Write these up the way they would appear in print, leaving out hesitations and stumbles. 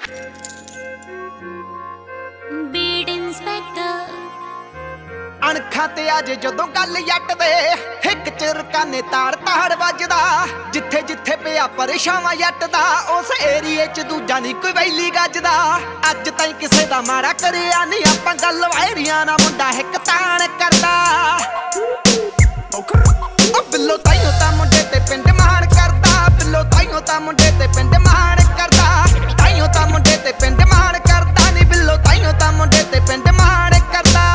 beat inspector अणखां ते आजे जदों गल जट दे हिक चिरकाने ताड़ ताड़ वजदा जिथे जिथे पिया परेशावां जट दा उस एरिए च दूजा नहीं कोई वैली गजदा अज ताईं किसे दा माड़ा करिया नहीं आपां गल वायरियां ना मुंडा हिक ताण करदा ओ बिल्लो ताईं तां मुंडे ते पिंड माण करदा बिल्लो ताईं तां मुंडे ते पिंड माण करदा ताईं तां मुंडे ते पिंड माण करदा नी बिल्लो ताईं तां मुंडे ते पिंड माण करदा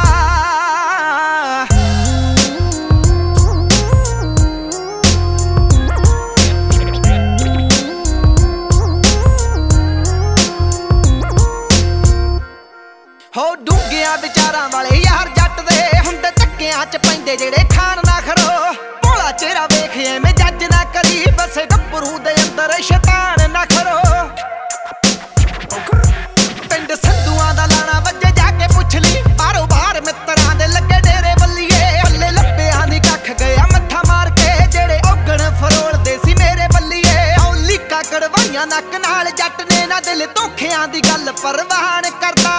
हो डूंगिया विचारां वाले यार जट दे हुंदे धक्कियां च पैंदे जेड़े खान ना खड़ो भोला चेहरा वेख एवें जज ना करी बसे गब्बरू दे अंदर शैतान ना खड़ो पिंड संधुआं दा लाना वज्जे जाके पुछ ली बारो बार मित्तरां दे लगे डेरे बल्लीए पल्ले लब्बिया नी कख गया मत्था मार के जेड़े औगण फरोलदे सी मेरे बल्लीए औ लीका कड़वाइयां नक नाल जट ने ना दिल धोखियां दी गल परवान करदा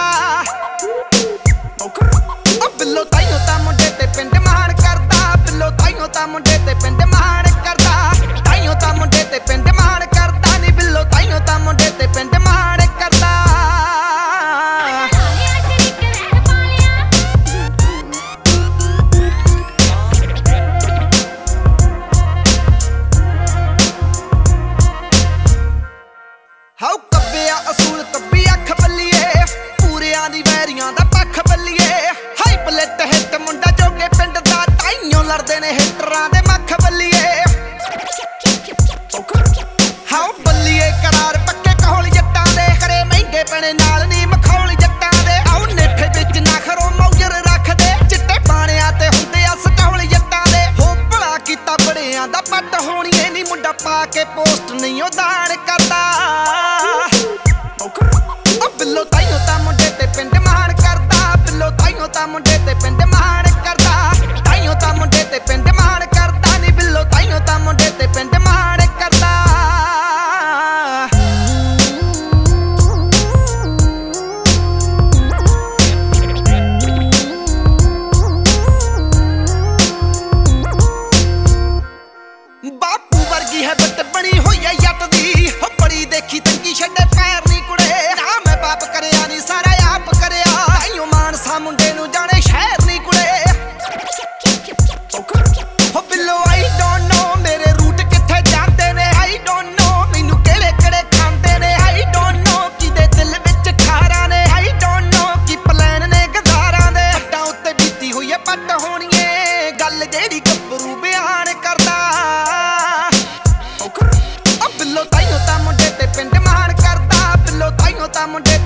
बिल्लो ताईं तां मुंडे ते पिंड माण करदा बिल्लो ताईं तां मुंडे ते पिंड माण करदा ताईं तां मुंडे ते पिंड माण करदा नी बिल्लो ताईं तां मुंडे ते पिंड माण करदा हाउ कब्बिया असूल कब्बी अख बल्लीए पूरियां दी वैरियां दा पख बल्लीए हाई पलेट हिट मुंडा जोगे पिंड दा ताइयों लड़दे ने हिटरां दे मख बल्लीए हाउ बल्लीए करार पक्के कहौल जट्टां दे करे महंगे पने नाल नी मखौल जट्टां दे आउ नेठे विच नखरो मौजर रख दे चिट्टे पाणियां ते हुंदे अस कहौल जट्टां दे हो भला कीता बड़ियां दा पट होणीए नी मुंडा पा के पोस्ट नहीं ओ दान करदा बिल्लो ताईं तां मुंडे ते पिंड माण करदा बिल्लो ताईं तां मुंडे ते पिंड माण करदा ताईं तां मुंडे ते पिंड माण करदा नी बिल्लो ताईं तां मुंडे ते पिंड माण करदा बापू वर्गी है बट बनी होई है जट दी हो बड़ी देखी तंगी छड्डे पैर नी कुड़े ना मैं बाप करिया नी सारा आप करिया ताइयों मानसा मुंडे नू जाने शहर नी कुड़े हो बिल्लो आई डोंट नो मेरे रूट किथे जांदे ने आई डोंट नो मैनू केड़े केड़े खांदे ने आई डोंट नो किदे दिल विच खारा ने आई डोंट नो की प्लान ने गदारां दे हट्टां उत्ते बीती होई है पट होणीए गल जेड़ी गब्बरू बयान करदा बिल्लो ताईं तां मुंडे ते पिंड माण करदा बिल्लो ताईं तां मुंडे